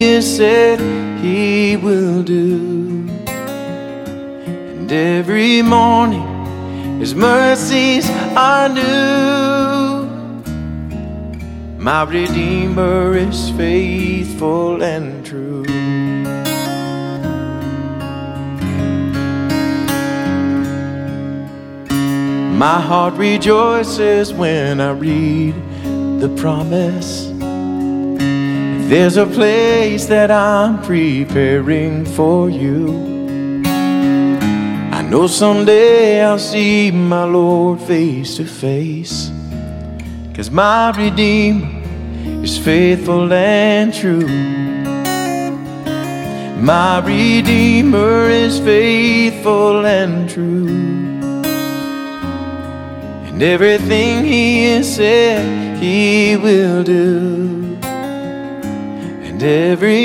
He said he will do. And every morning his mercies are new. My Redeemer is faithful and true. My heart rejoices when I read the promise. There's a place that I'm preparing for you. I know someday I'll see my Lord face to face, 'cause my Redeemer is faithful and true. My Redeemer is faithful and true. And everything he has said he will do. And every